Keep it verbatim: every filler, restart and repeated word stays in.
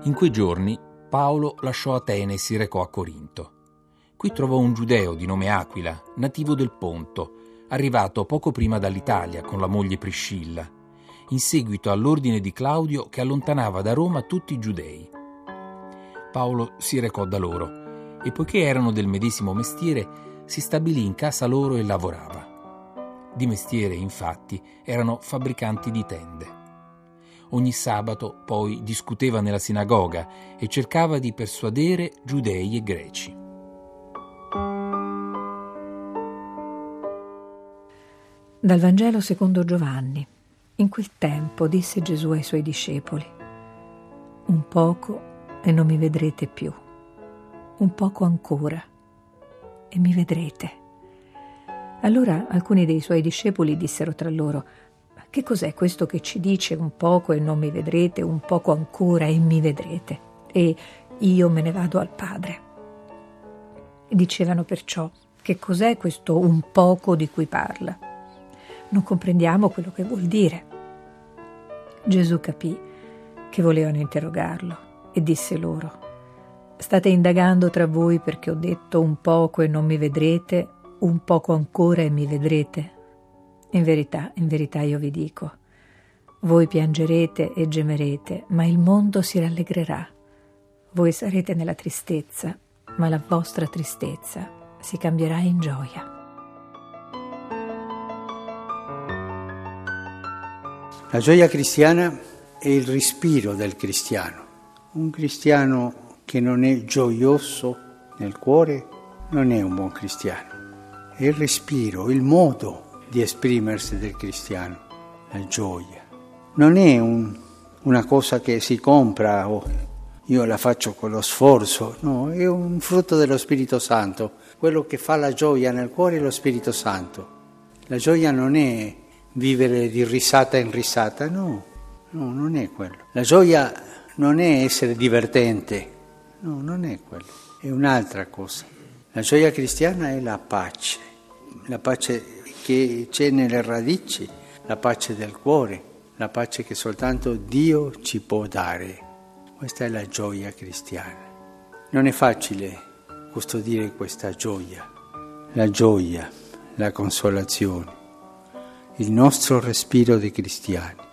In quei giorni Paolo lasciò Atene e si recò a Corinto. Qui trovò un giudeo di nome Aquila, nativo del Ponto, arrivato poco prima dall'Italia con la moglie Priscilla, in seguito all'ordine di Claudio che allontanava da Roma tutti i giudei. Paolo si recò da loro e, poiché erano del medesimo mestiere, si stabilì in casa loro e lavorava. Di mestiere, infatti, erano fabbricanti di tende. Ogni sabato poi discuteva nella sinagoga e cercava di persuadere giudei e greci. Dal Vangelo secondo Giovanni. In quel tempo disse Gesù ai suoi discepoli: un poco e non mi vedrete più, un poco ancora e mi vedrete. Allora alcuni dei suoi discepoli dissero tra loro: che cos'è questo che ci dice un poco e non mi vedrete, un poco ancora e mi vedrete, e io me ne vado al Padre? E dicevano perciò: che cos'è questo un poco di cui parla? Non comprendiamo quello che vuol dire. Gesù capì che volevano interrogarlo e disse loro: state indagando tra voi perché ho detto un poco e non mi vedrete, un poco ancora e mi vedrete? In verità, in verità io vi dico, voi piangerete e gemerete, ma il mondo si rallegrerà. Voi sarete nella tristezza, ma la vostra tristezza si cambierà in gioia. La gioia cristiana è il respiro del cristiano. Un cristiano che non è gioioso nel cuore non è un buon cristiano. È il respiro, il modo di esprimersi del cristiano, la gioia. Non è un, una cosa che si compra o io la faccio con lo sforzo, no, è un frutto dello Spirito Santo. Quello che fa la gioia nel cuore è lo Spirito Santo. La gioia non è vivere di risata in risata, no, no, non è quello. La gioia non è essere divertente, no, non è quello, è un'altra cosa. La gioia cristiana è la pace, la pace che c'è nelle radici, la pace del cuore, la pace che soltanto Dio ci può dare. Questa è la gioia cristiana. Non è facile custodire questa gioia, la gioia, la consolazione, il nostro respiro di cristiani.